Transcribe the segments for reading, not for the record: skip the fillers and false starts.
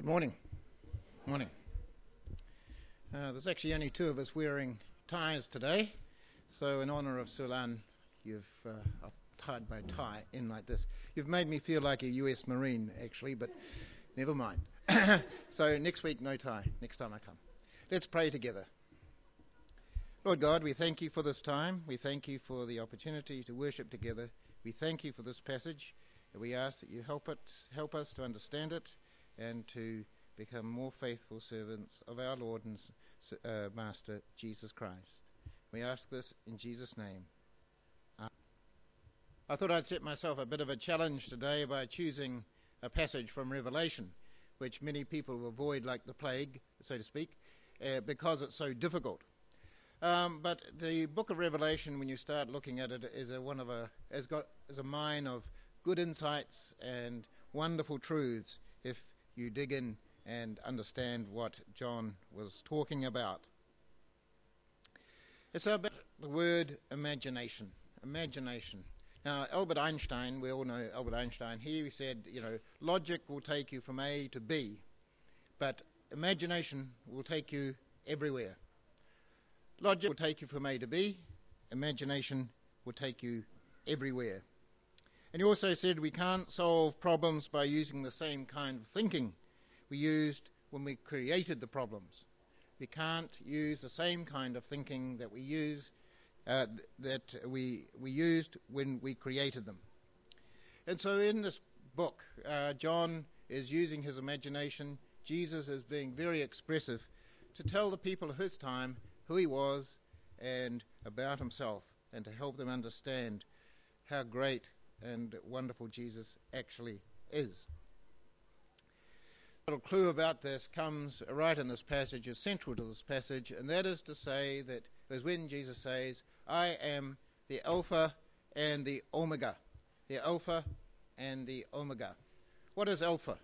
Good morning. Morning. There's actually only two of us wearing ties today, so in honour of Sulan, I've tied my tie in like this. You've made me feel like a US Marine, actually, but never mind. So next week, no tie, next time I come. Let's pray together. Lord God, we thank you for this time. We thank you for the opportunity to worship together. We thank you for this passage. We ask that you help us to understand it and to become more faithful servants of our Lord and Master Jesus Christ. We ask this in Jesus' name. I thought I'd set myself a bit of a challenge today by choosing a passage from Revelation, which many people avoid like the plague, so to speak, because it's so difficult. But the book of Revelation, when you start looking at it, is a mine of good insights and wonderful truths if you dig in and understand what John was talking about. It's about the word imagination. Imagination. Now, Albert Einstein, we all know Albert Einstein, he said, logic will take you from A to B, but imagination will take you everywhere. Logic will take you from A to B, imagination will take you everywhere. And he also said we can't solve problems by using the same kind of thinking we used when we created the problems. We can't use the same kind of thinking that we used when we created them. And so in this book, John is using his imagination. Jesus is being very expressive to tell the people of his time who he was and about himself, and to help them understand how great and wonderful Jesus actually is. A little clue about this comes right in this passage, is central to this passage, and that is to say that is when Jesus says, I am the Alpha and the Omega. The Alpha and the Omega. What is Alpha?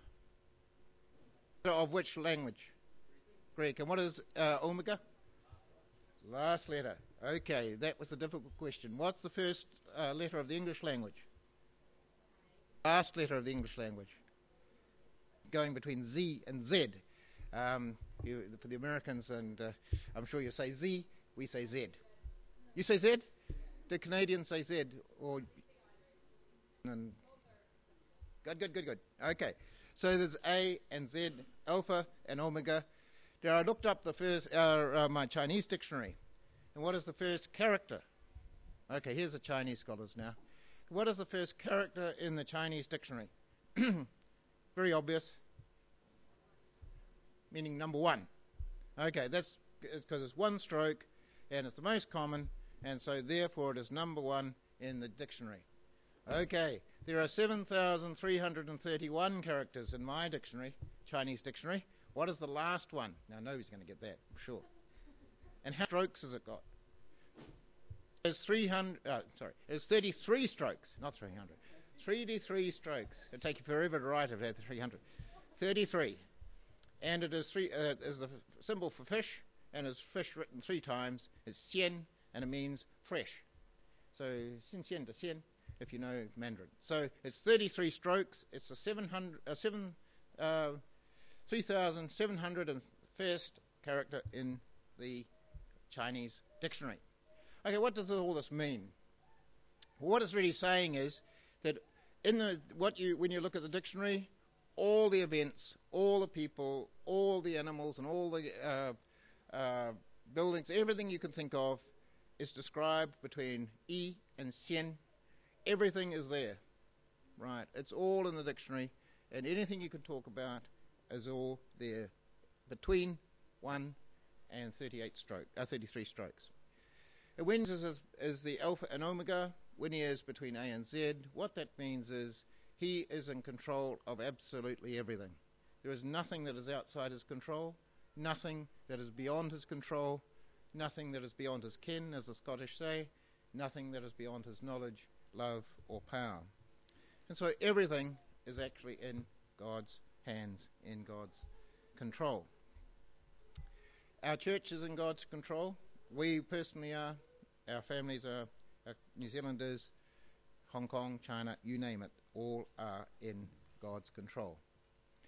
Of which language? Greek. And what is Omega? Last letter. Okay, that was a difficult question. What's the first letter of the English language? Last letter of the English language. Going between Z and Z. For the Americans, and I'm sure you say Z, we say Z. You say Z? The Canadians say Z. Or and Good. Okay. So there's A and Z, Alpha and Omega. Now I looked up the first my Chinese dictionary. And what is the first character? Okay, here's the Chinese scholars now. What is the first character in the Chinese dictionary? Very obvious. Meaning number one. Okay, that's because it's one stroke and it's the most common, and so therefore it is number one in the dictionary. Okay, there are 7,331 characters in my dictionary, Chinese dictionary. What is the last one? Now nobody's going to get that, I'm sure. And how many strokes has it got? It's 33 strokes, not 300. 33 strokes. It'd take you forever to write if it had 300. 33. And it is the symbol for fish, and is fish written three times. It's xian, and it means fresh. So xin xian to xian, if you know Mandarin. So it's 33 strokes. It's the 3,701st character in the Chinese dictionary. Okay, what does all this mean? What it's really saying is that when you look at the dictionary, all the events, all the people, all the animals, and all the buildings, everything you can think of is described between yi and xian. Everything is there, right? It's all in the dictionary, and anything you can talk about is all there between 1 and 33 strokes. And when Jesus is the Alpha and Omega, when he is between A and Z, what that means is he is in control of absolutely everything. There is nothing that is outside his control, nothing that is beyond his control, nothing that is beyond his ken, as the Scottish say, nothing that is beyond his knowledge, love, or power. And so everything is actually in God's hands, in God's control. Our church is in God's control. We personally are. Our families are New Zealanders, Hong Kong, China, you name it, all are in God's control.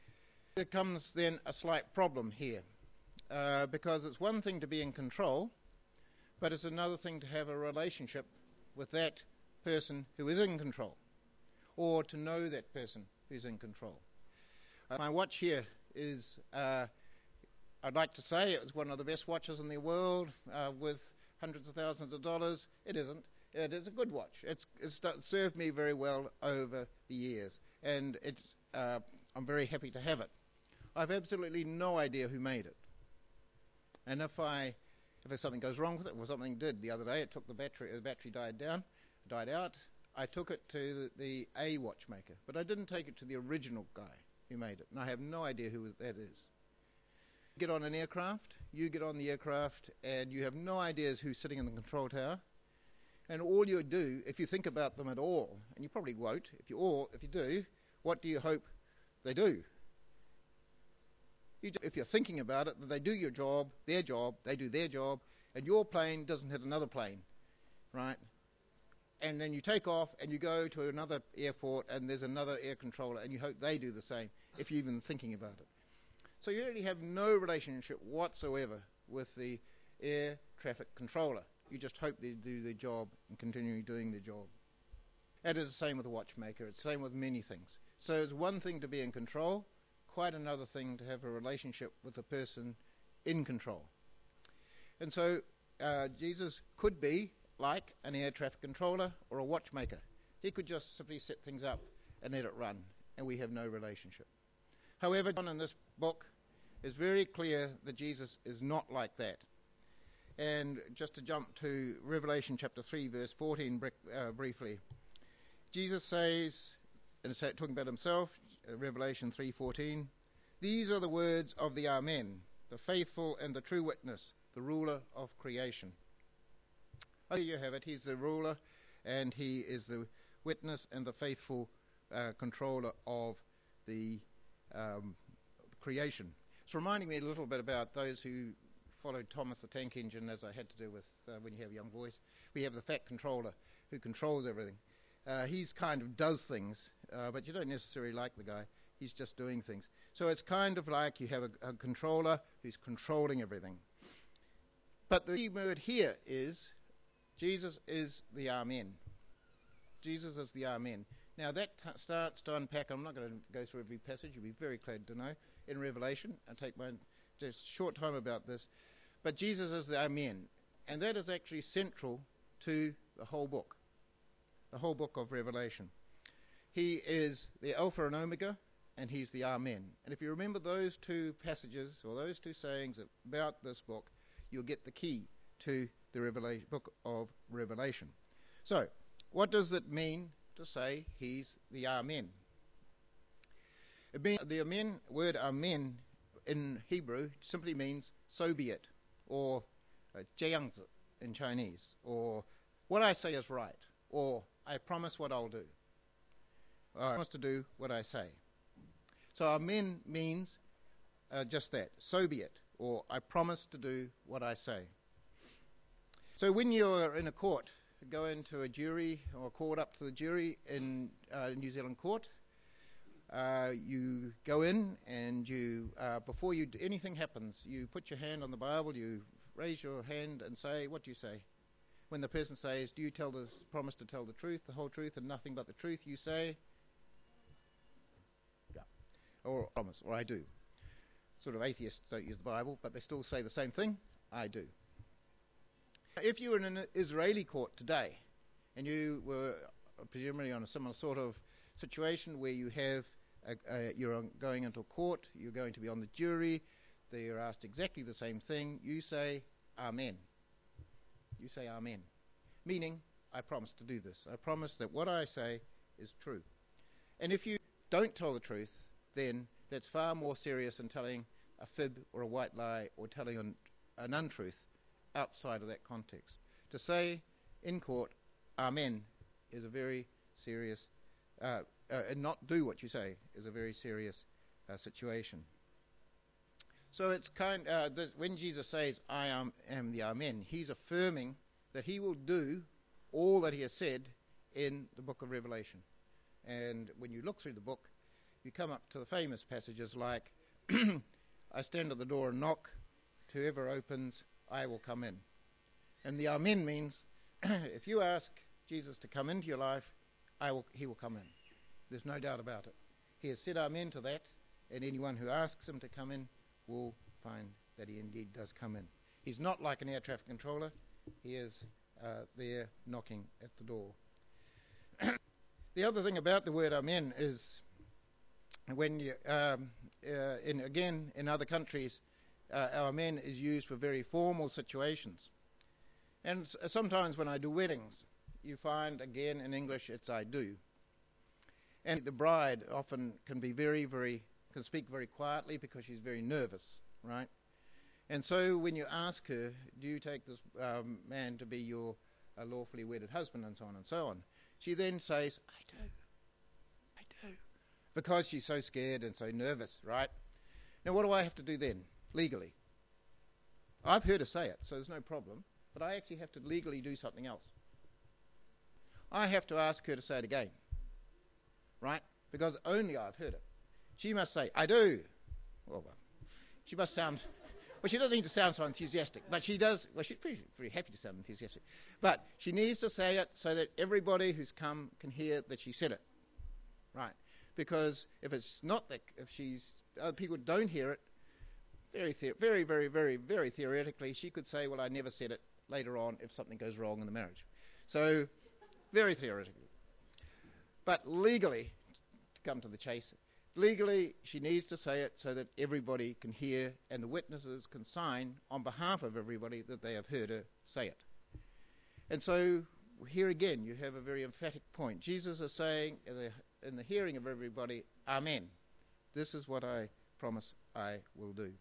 There comes then a slight problem here, because it's one thing to be in control, but it's another thing to have a relationship with that person who is in control, or to know that person who's in control. My watch here is, I'd like to say it was one of the best watches in the world, with hundreds of thousands of dollars. It isn't. It is a good watch. It's served me very well over the years, and I'm very happy to have it. I've absolutely no idea who made it. And if something goes wrong with it, or something did the other day, it took the battery died out, I took it to the watchmaker, but I didn't take it to the original guy who made it, and I have no idea who that is. Get on an aircraft, you get on the aircraft, and you have no idea who's sitting in the control tower. And all you do, if you think about them at all, and you probably won't, if you do, what do you hope they do? If you're thinking about it, that they do their job, they do their job, and your plane doesn't hit another plane, right? And then you take off and you go to another airport and there's another air controller, and you hope they do the same, if you're even thinking about it. So you really have no relationship whatsoever with the air traffic controller. You just hope they do their job and continue doing their job. And it's the same with a watchmaker. It's the same with many things. So it's one thing to be in control, quite another thing to have a relationship with the person in control. And so Jesus could be like an air traffic controller or a watchmaker. He could just simply set things up and let it run, and we have no relationship. However, John in this book is very clear that Jesus is not like that. And just to jump to Revelation chapter 3, verse 14 briefly, Jesus says, and talking about himself, Revelation 3:14, "These are the words of the Amen, the faithful and the true witness, the ruler of creation." Oh, there you have it. He's the ruler, and he is the witness and the faithful controller of the creation. It's reminding me a little bit about those who followed Thomas the Tank Engine, as I had to do with when you have young boys. We have the fat controller who controls everything. He's kind of does things, but you don't necessarily like the guy. He's just doing things. So it's kind of like you have a controller who's controlling everything. But the key word here is Jesus is the Amen. Jesus is the Amen. Now that starts to unpack. I'm not going to go through every passage. You'll be very glad to know in Revelation. I'll take just a short time about this. But Jesus is the Amen. And that is actually central to the whole book of Revelation. He is the Alpha and Omega, and he's the Amen. And if you remember those two passages, or those two sayings about this book, you'll get the key to the book of Revelation. So, what does it mean to say he's the Amen? The word Amen in Hebrew simply means so be it, or jiangzi in Chinese, or what I say is right, or I promise what I'll do, or I promise to do what I say. So Amen means just that, so be it, or I promise to do what I say. So when you're in a court, go into a jury or called up to the jury in New Zealand court, you go in and you, before anything happens, you put your hand on the Bible, you raise your hand and say, what do you say? When the person says, do you promise to tell the truth, the whole truth, and nothing but the truth, you say, yeah, or promise, or I do. Sort of atheists don't use the Bible, but they still say the same thing, I do. If you were in an Israeli court today, and you were presumably on a similar sort of situation where you have you're going into a court, you're going to be on the jury, they are asked exactly the same thing, you say Amen. You say Amen, meaning I promise to do this. I promise that what I say is true. And if you don't tell the truth, then that's far more serious than telling a fib or a white lie or telling an untruth outside of that context. To say in court, Amen, is a very serious, and not do what you say is a very serious situation. So it's when Jesus says, I am the Amen, he's affirming that he will do all that he has said in the book of Revelation. And when you look through the book, you come up to the famous passages like I stand at the door and knock. To whoever opens, I will come in. And the Amen means if you ask Jesus to come into your life, he will come in. There's no doubt about it. He has said Amen to that, and anyone who asks him to come in will find that he indeed does come in. He's not like an air traffic controller. He is there knocking at the door. The other thing about the word Amen is when you, in other countries, Amen is used for very formal situations. And sometimes when I do weddings, you find, again, in English, it's I do. And the bride often can be can speak very quietly because she's very nervous, right? And so when you ask her, do you take this man to be your lawfully wedded husband, and so on, she then says, I do, because she's so scared and so nervous, right? Now what do I have to do then, legally? I've heard her say it, so there's no problem, but I actually have to legally do something else. I have to ask her to say it again, right? Because only I've heard it. She must say, I do. Well, she must sound... Well, she doesn't need to sound so enthusiastic, but she does... Well, she's pretty happy to sound enthusiastic. But she needs to say it so that everybody who's come can hear that she said it, right? Because if it's not that... If other people don't hear it, very theoretically, she could say, well, I never said it later on if something goes wrong in the marriage. So, very theoretically. But legally, to come to the chase, legally she needs to say it so that everybody can hear and the witnesses can sign on behalf of everybody that they have heard her say it. And so here again you have a very emphatic point. Jesus is saying in the hearing of everybody, Amen. This is what I promise I will do.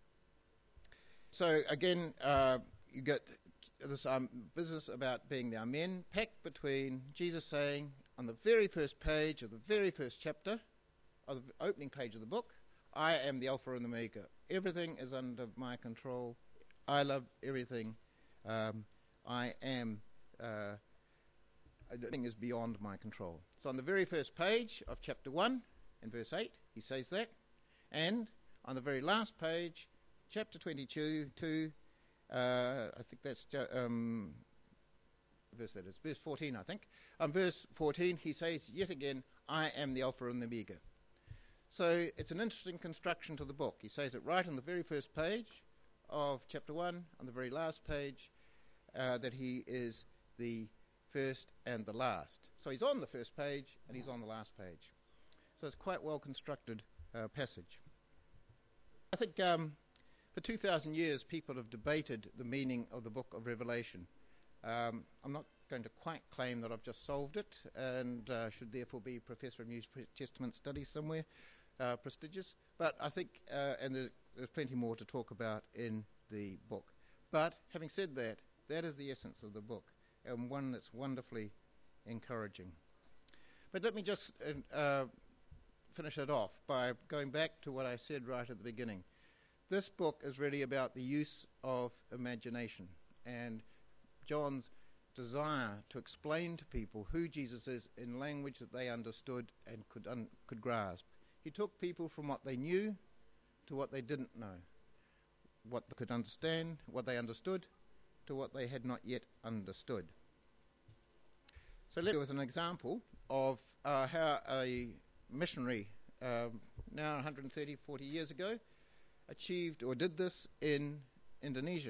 So again, you get this business about being the Amen packed between Jesus saying on the very first page of the very first chapter, of the opening page of the book, I am the Alpha and the Omega. Everything is under my control. I love everything. I am... the thing is beyond my control. So on the very first page of chapter 1 in verse 8, he says that. And on the very last page, chapter 22, I think that's verse 14, I think. On verse 14, he says yet again, I am the Alpha and the Omega. So it's an interesting construction to the book. He says it right on the very first page of chapter 1, on the very last page, that he is the first and the last. So he's on the first page and he's on the last page. So it's quite well constructed passage. I think for 2,000 years people have debated the meaning of the book of Revelation. I'm not going to quite claim that I've just solved it and should therefore be Professor of New Testament Studies somewhere, prestigious. But I think, and there's plenty more to talk about in the book. But having said that, that is the essence of the book, and one that's wonderfully encouraging. But let me just finish it off by going back to what I said right at the beginning. This book is really about the use of imagination and John's desire to explain to people who Jesus is in language that they understood and could grasp. He took people from what they knew to what they didn't know, what they could understand, what they understood, to what they had not yet understood. So let's go with an example of how a missionary, now 130, 40 years ago, achieved or did this in Indonesia.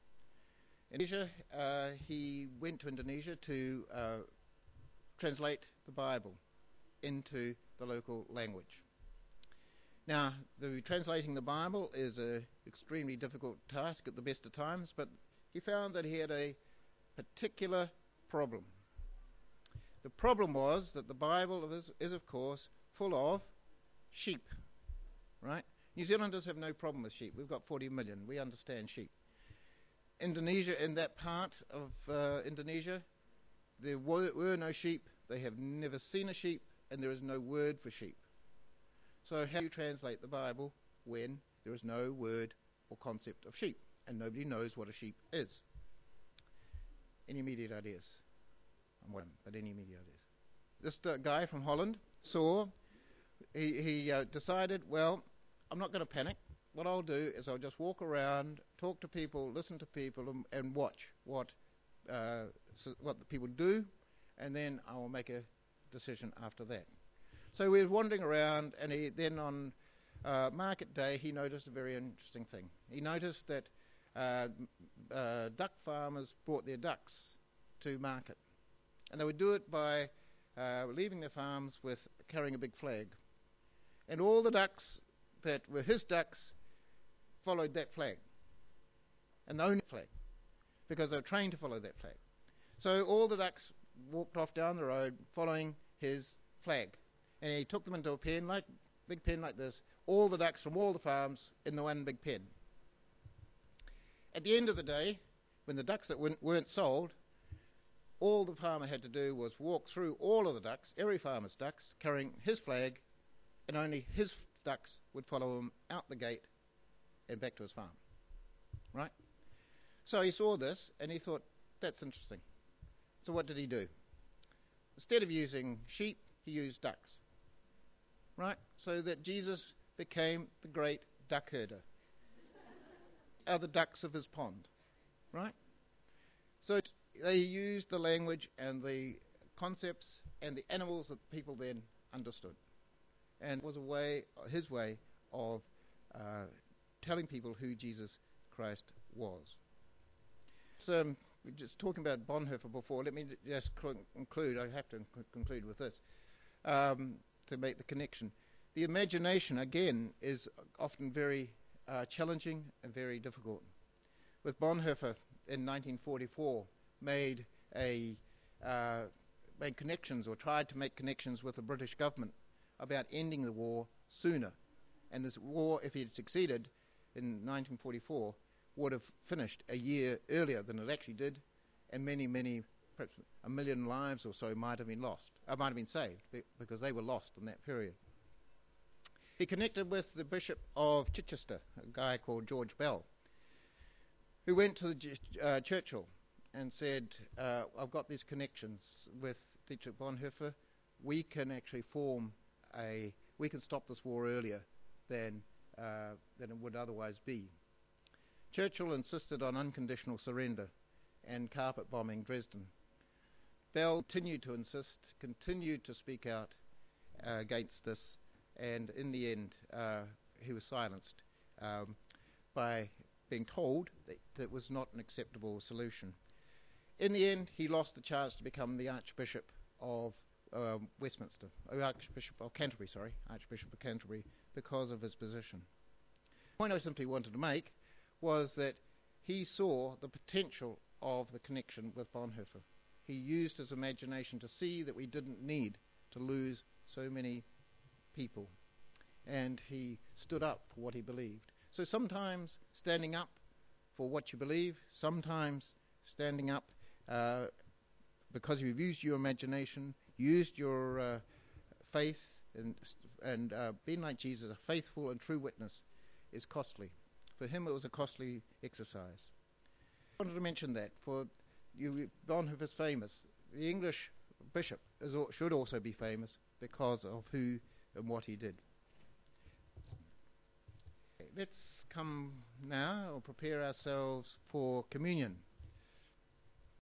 He went to Indonesia to translate the Bible into the local language. Now, translating the Bible is an extremely difficult task at the best of times, but he found that he had a particular problem. The problem was that the Bible is of course, full of sheep, right? New Zealanders have no problem with sheep. We've got 40 million. We understand sheep. Indonesia, in that part of Indonesia, there were no sheep. They have never seen a sheep, and there is no word for sheep. So how do you translate the Bible when there is no word or concept of sheep, and nobody knows what a sheep is? Any immediate ideas? But any immediate ideas? This guy from Holland saw, he decided, well, I'm not going to panic. What I'll do is I'll just walk around, talk to people, listen to people, and watch what the people do, and then I will make a decision after that. So we were wandering around, and then on market day, he noticed a very interesting thing. He noticed that duck farmers brought their ducks to market, and they would do it by leaving their farms with carrying a big flag. And all the ducks that were his ducks followed that flag, and the only flag, because they were trained to follow that flag. So all the ducks walked off down the road following his flag, and he took them into a pen, big pen like this, all the ducks from all the farms in the one big pen. At the end of the day, when the ducks that weren't sold, all the farmer had to do was walk through all of the ducks, every farmer's ducks, carrying his flag, and only his ducks would follow him out the gate and back to his farm. Right? So he saw this and he thought, that's interesting. So what did he do? Instead of using sheep, he used ducks. Right? So that Jesus became the great duck herder. Are the ducks of his pond. Right? So they used the language and the concepts and the animals that people then understood. And it was his way of telling people who Jesus Christ was. So, we're just talking about Bonhoeffer before. Let me just conclude. I have to conclude with this to make the connection. The imagination, again, is often very challenging and very difficult. With Bonhoeffer in 1944, made connections or tried to make connections with the British government about ending the war sooner. And this war, if he had succeeded in 1944, would have finished a year earlier than it actually did, and many, perhaps 1 million lives or so might have been saved, because they were lost in that period. He connected with the Bishop of Chichester, a guy called George Bell, who went to Churchill and said, I've got these connections with Dietrich Bonhoeffer. We can actually we can stop this war earlier than it would otherwise be. Churchill insisted on unconditional surrender and carpet bombing Dresden. Bell continued to insist, continued to speak out against this, and in the end he was silenced by being told that it was not an acceptable solution. In the end, he lost the chance to become the Archbishop of Archbishop of Canterbury, because of his position. The point I simply wanted to make was that he saw the potential of the connection with Bonhoeffer. He used his imagination to see that we didn't need to lose so many people, and he stood up for what he believed. So sometimes standing up for what you believe, sometimes standing up because you've used your imagination, used your faith, and being like Jesus, a faithful and true witness, is costly. For him, it was a costly exercise. I wanted to mention that. For you, Bonhoeffer's famous. The English bishop should also be famous because of who and what he did. Let's come now and prepare ourselves for communion.